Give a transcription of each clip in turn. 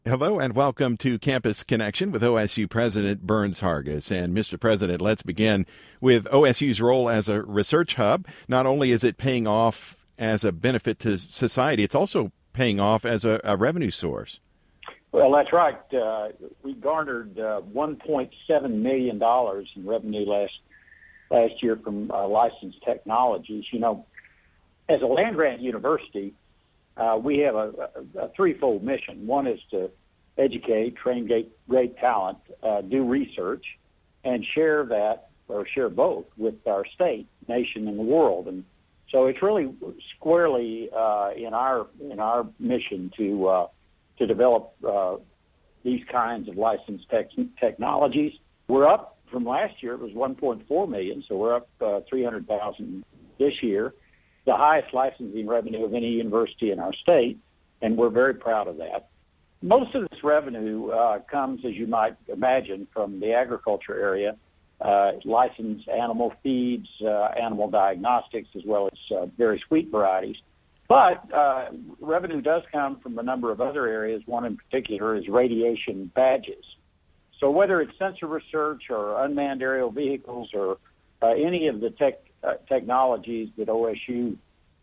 Hello and welcome to Campus Connection with OSU President Burns Hargis. And Mr. President, let's begin with OSU's role as a research hub. Not only is it paying off as a benefit to society, it's also paying off as a revenue source. Well, that's right. We garnered $1.7 million in revenue last year from licensed technologies. You know, as a land-grant university, we have a threefold mission. One is to educate, train great talent, do research, and share both with our state, nation, and the world. And so it's really squarely in our mission to develop these kinds of licensed technologies. We're up from last year. It was 1.4 million, so we're up 300,000 this year, the highest licensing revenue of any university in our state, and we're very proud of that. Most of this revenue comes, as you might imagine, from the agriculture area, licensed animal feeds, animal diagnostics, as well as various wheat varieties. But revenue does come from a number of other areas. One in particular is radiation badges. So whether it's sensor research or unmanned aerial vehicles or any of the technologies that OSU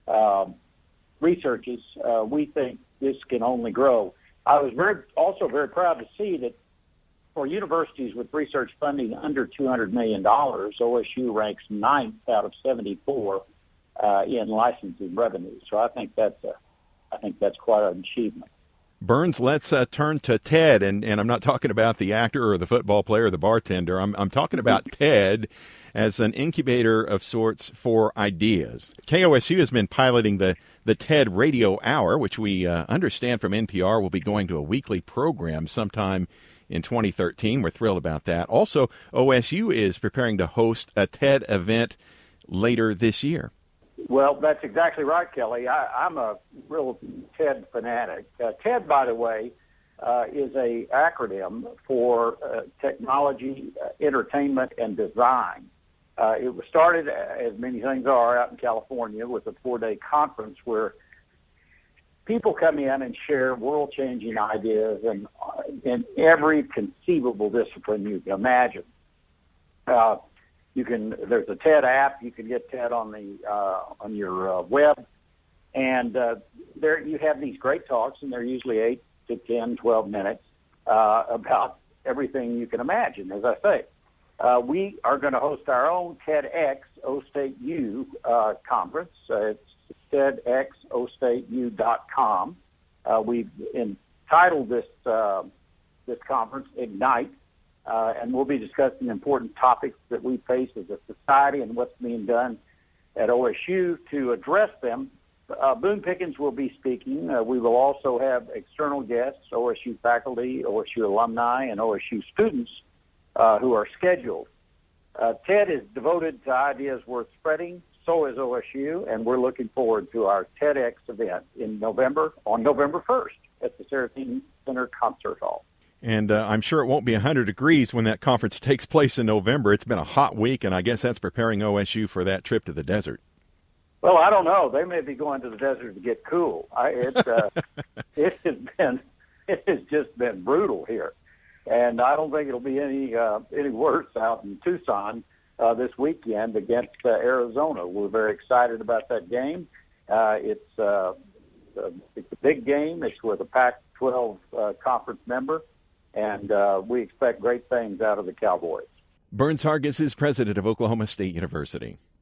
researches, we think this can only grow. I was also very proud to see that for universities with research funding under $200 million, OSU ranks 9th out of 74 in licensing revenue. So I think that's quite an achievement. Burns, let's turn to TED, and I'm not talking about the actor or the football player or the bartender. I'm talking about TED as an incubator of sorts for ideas. KOSU has been piloting the TED Radio Hour, which we understand from NPR will be going to a weekly program sometime in 2013. We're thrilled about that. Also, OSU is preparing to host a TED event later this year. Well, that's exactly right, Kelly. I'm a real TED fanatic. TED, by the way, is a acronym for technology, entertainment, and design. It was started, as many things are, out in California with a 4-day conference where people come in and share world-changing ideas in every conceivable discipline you can imagine. There's a TED app. You can get TED on your web, and there you have these great talks, and they're usually 8 to 10, 12 minutes about everything you can imagine. As I say, we are going to host our own TEDx OStateU conference. It's TEDxOStateU.com. We've entitled this conference Ignite. And we'll be discussing important topics that we face as a society and what's being done at OSU to address them. Boone Pickens will be speaking. We will also have external guests, OSU faculty, OSU alumni, and OSU students who are scheduled. TED is devoted to ideas worth spreading. So is OSU, and we're looking forward to our TEDx event on November 1st at the Saracen Center Concert Hall. And I'm sure it won't be 100 degrees when that conference takes place in November. It's been a hot week, and I guess that's preparing OSU for that trip to the desert. Well, I don't know. They may be going to the desert to get cool. It has just been brutal here, and I don't think it'll be any worse out in Tucson this weekend against Arizona. We're very excited about that game. It's a big game. It's with a Pac-12 conference member. And we expect great things out of the Cowboys. Burns Hargis is president of Oklahoma State University.